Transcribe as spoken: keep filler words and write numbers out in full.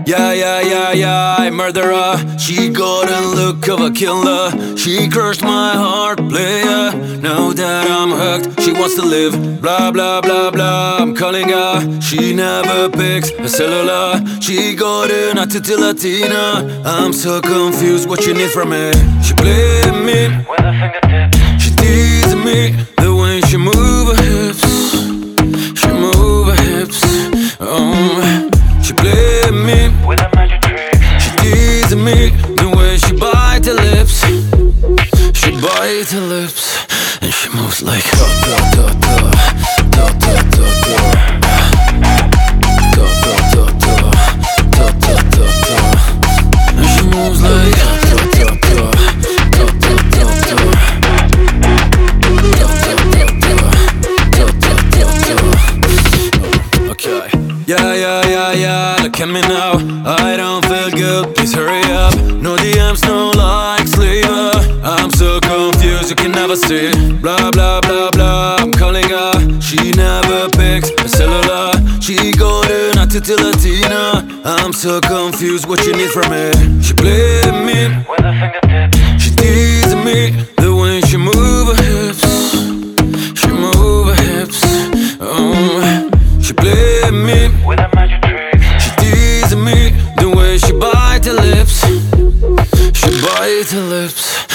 Yeah, yeah, yeah, yeah, murderer. She got a look of a killer. She crushed my heart, player. Now that I'm hooked, she wants to live. Blah, blah, blah, blah, I'm calling her. She never picks a cellular. She got an attitude Latina. I'm so confused, what you need from me? She played me with a fingertip. She teased me, the way she move her hips. She move her hips, oh. She played me with a magic trick. She teased me, the way she bite her lips. She bite her lips, and she moves like da da da da da da da da. Da da da da da da da da. And she moves like da da da da da da da da. Da da da da. Okay. Yeah, yeah, yeah, yeah, look at me now. I don't feel good, please hurry up. No D Ms, no likes, leave her. I'm so confused, you can never see. Blah, blah, blah, blah, I'm calling her. She never picks a cellular. She got an attitude Latina. I'm so confused, what you need from me? She played me with a fingertip. She teased me, the way she move her hips. She move her hips, oh. She played me with a magic trick. She teased me, the way she bite her lips. She bite her lips,